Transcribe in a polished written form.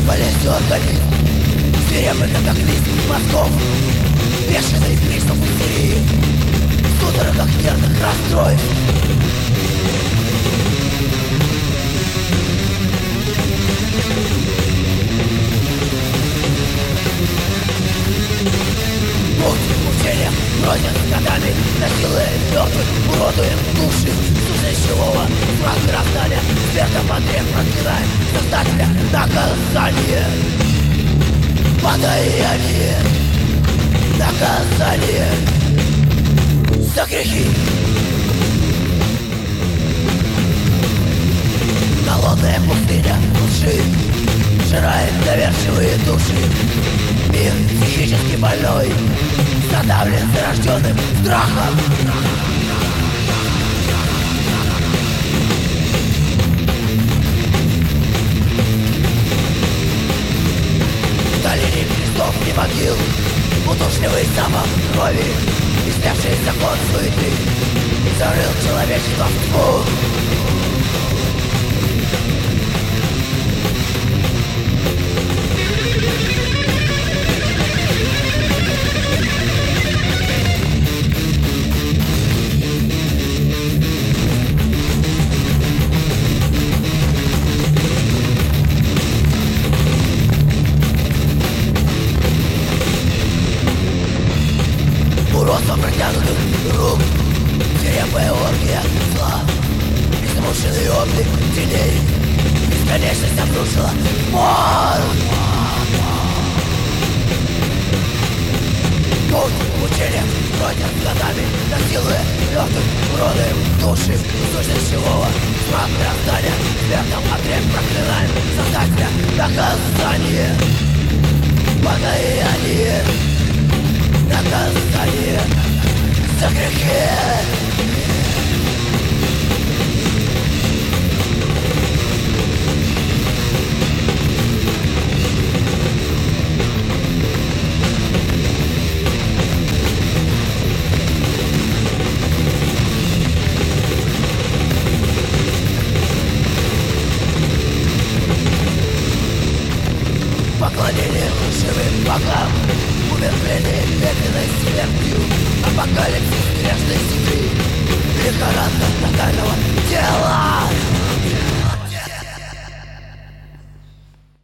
болезнью организм, свирепый катаклизм мозгов, бешеный приступ истерии, в судорогах нервных расстройств. Муки в мучениях бродят годами, насилуя мертвых, уродуя души, сущность живого, враг мироздания, смертом Андрея проклинает создателя наказание. Подаяние, наказание за грехи. Голодная пустыня лжи сжирает доверчивые души. Мир психически больной задавлен зарожденным страхом. В долине крестов и могил удушливый запах крови, истлевший закон суеты зарыл человечество в тьму. Уродство протянутых рук, свирепая оргия зла, измученный облик теней, бесконечность обрушила мор. Муки в мучениях бродят годами, насилуя мертвых, уродуем души, сущность живого, смрак мироздания, смертом Андрея проклинаем создателя наказание. Подаяние, наказание за грехи. Поклонение живым богам, умертвление медленной смертью, апокалипсис грешной земли, лихорадка тотального тела.